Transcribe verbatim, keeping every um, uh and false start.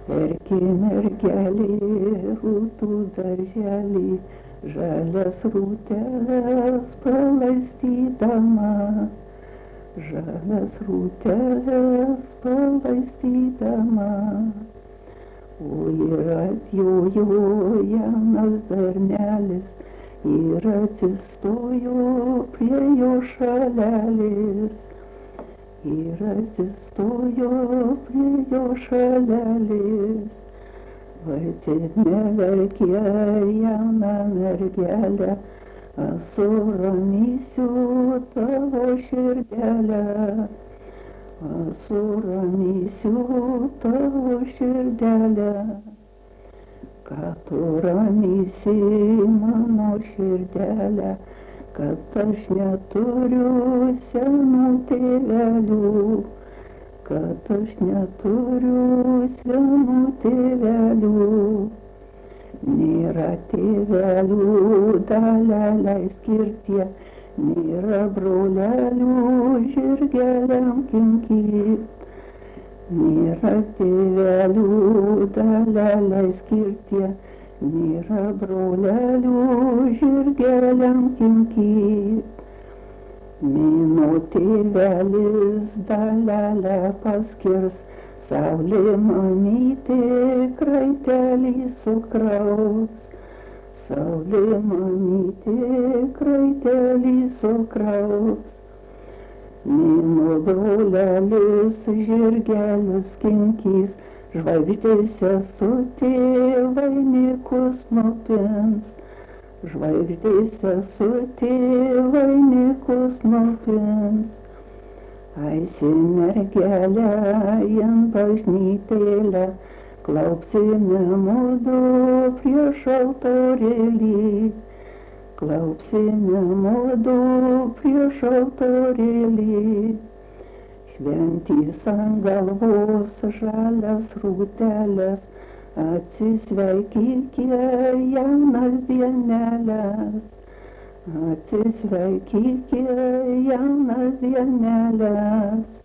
Erkė mergelė rūtų darželį, žalias rūteles palaistydama, žalias rūteles palaistydama. O ir atjojo jaunas bernelis ir atsistojo prie jo šalelis. Ir atsistojo prie jo šalelis. Vaicėme verkė jauna mergelė, suramisiu tavo širdelę. Suramisiu tavo širdelę. Ką tu ramysi mano širdelę, kad aš neturiu senų tėvelių, kad aš neturiu senų tėvelių. Nėra tėvelių dalelei skirtie, nėra brolelių žirgeliam kinkyt. Nėra tėvelių dalelei skirtie, nėra brolelių žirgeliam kinkyt. Mėnuo tėvelis dalelę paskirs, saulė mamytė kraitelį sukraus. Saulė mamytė kraitelį sukraus. Mėnuo brolelis žirgelius kinkys, žvaigždės sesutė vainikus nupins. Žvaigždės sesutė vainikus nupins. Aisi mergelė ant bažnytėlę, klaupsime mudu prieš altorėlį. Klaupsime mudu prieš altorėlį. Šventys ant galvos žalias rūteles, atsisveikykė jaunas dienelės. Atsisveikykė jaunas dienelės.